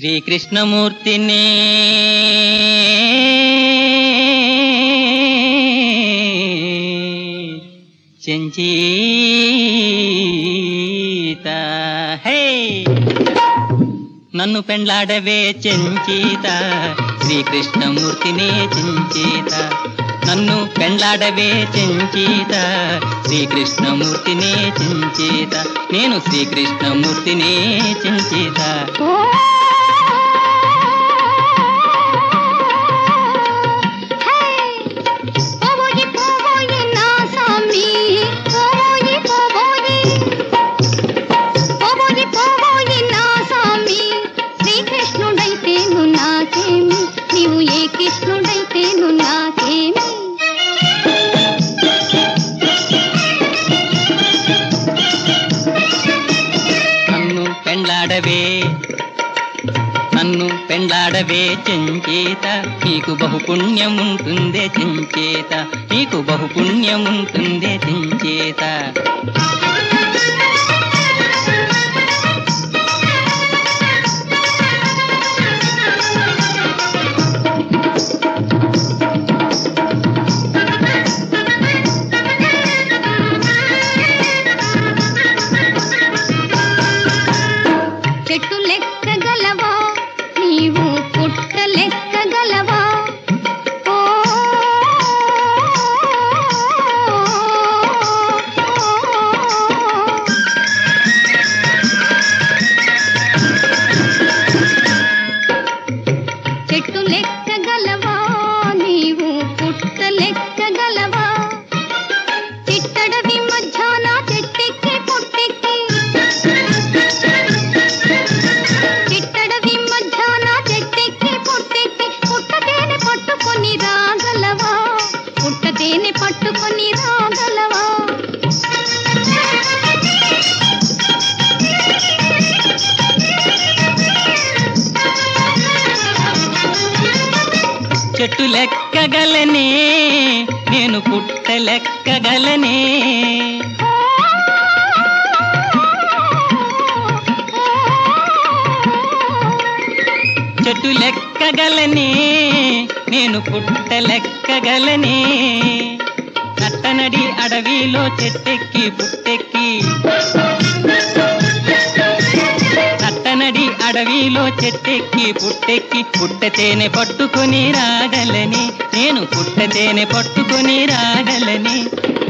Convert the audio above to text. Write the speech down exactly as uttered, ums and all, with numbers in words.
శ్రీకృష్ణమూర్తిని చెంచీత హే నన్ను పెండ్లాడవే చెంచీత శ్రీకృష్ణమూర్తిని చెంచీత నన్ను పెండ్లాడవే చెంచీత శ్రీకృష్ణమూర్తిని చెంచీత నేను శ్రీకృష్ణమూర్తిని చెంచీత కృష్ణుడైతేను నాకేమి నన్ను పెండ్లాడవే నన్ను పెండ్లాడవే చెంచేత నీకు బహుపుణ్యముంటుందే చెంచేత నీకు బహుపుణ్యముంటుందే చెంచేత చెట్టు లెక్కగలవా నీవు పుట్ట లెక్కగలవా ఓ చెట్టు లెక్కగలవా నీవు పుట్ట లెక్కగలవా చిట్టడవి మధ్యాహ్న చెట్టెక్కి పుట్టెక్కి చిట్టడవి మధ్యాహ్న చెట్టెక్కి పుట్టెక్కి పుట్టతేనె పట్టుకొని రాగలవా పుట్టతేనె పట్టుకొని రాగలవా చెట్టు లెక్కగలనే నేను పుట్ట లెక్కగలనే చెట్టు లెక్కగలనే నేను పుట్ట లెక్కగలనే నట్టనడి అడవిలో చెట్టెక్కి పుట్టెక్కి నట్టనడి అడవిలో చెట్టెక్కి పుట్టెక్కి పుట్టతేనె పట్టుకొని రాగలని నేను పుట్టతేనె పట్టుకొని రాగలని